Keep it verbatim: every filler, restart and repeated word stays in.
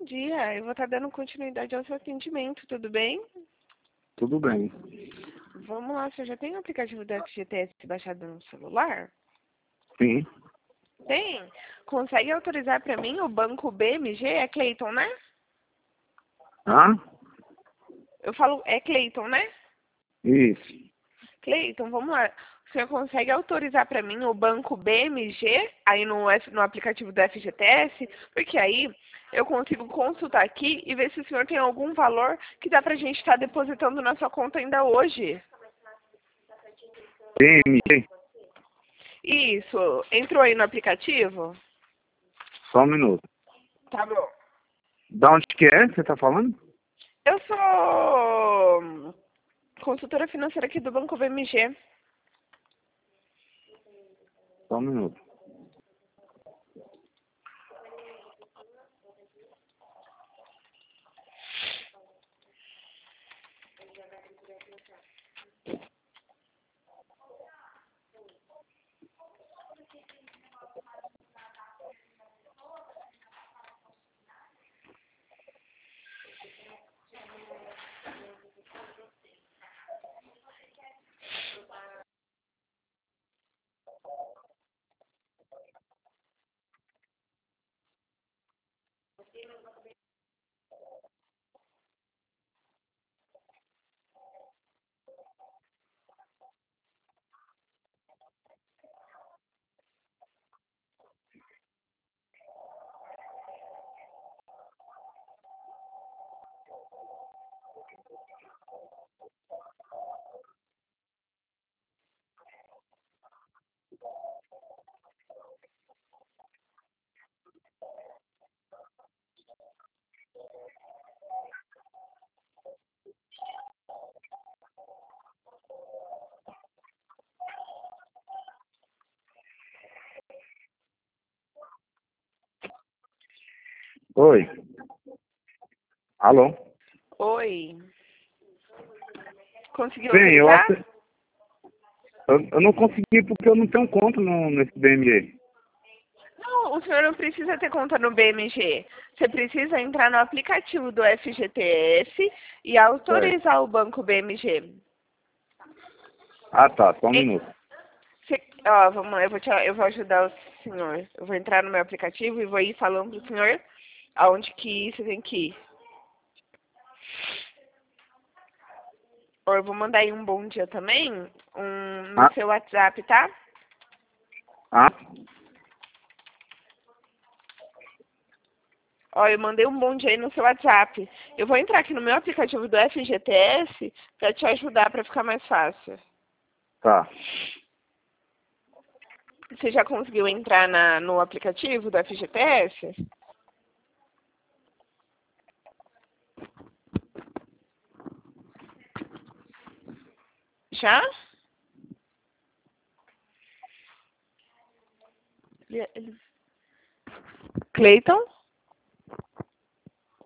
dia. Eu vou estar dando continuidade ao seu atendimento, tudo bem? Tudo bem. Vamos lá, você já tem o aplicativo do F G T S baixado no celular? Sim. Tem? Consegue autorizar para mim o banco B M G? É Cleiton, né? Hã? Eu falo, é Cleiton, né? Isso. Cleiton, vamos lá. O senhor consegue autorizar para mim o banco B M G aí no, F- no aplicativo do F G T S? Porque aí eu consigo consultar aqui e ver se o senhor tem algum valor que dá para a gente estar depositando na sua conta ainda hoje. B M G? Isso. Entrou aí no aplicativo? Só um minuto. Tá bom. Da onde que é que você tá falando? Eu sou consultora financeira aqui do Banco B M G. Só um minuto. Oi. Alô? Oi. Conseguiu Bem, eu, autorizar? até- eu, eu não consegui porque eu não tenho conta no, nesse B M G. Não, o senhor não precisa ter conta no B M G. Você precisa entrar no aplicativo do F G T S e Certo. autorizar o banco B M G. Ah, tá. Só um E- minuto. cê- ó, vamos lá, eu vou, te, eu vou ajudar o senhor. Eu vou entrar no meu aplicativo e vou ir falando pro senhor aonde que você tem que ir. Ou eu vou mandar aí um bom dia também um, no Ah, seu WhatsApp, tá? ah, Ó, eu mandei um bom dia aí no seu WhatsApp. Eu vou entrar aqui no meu aplicativo do F G T S para te ajudar para ficar mais fácil. tá. Você já conseguiu entrar na, no aplicativo do F G T S? Já? Ele- ele- Cleiton?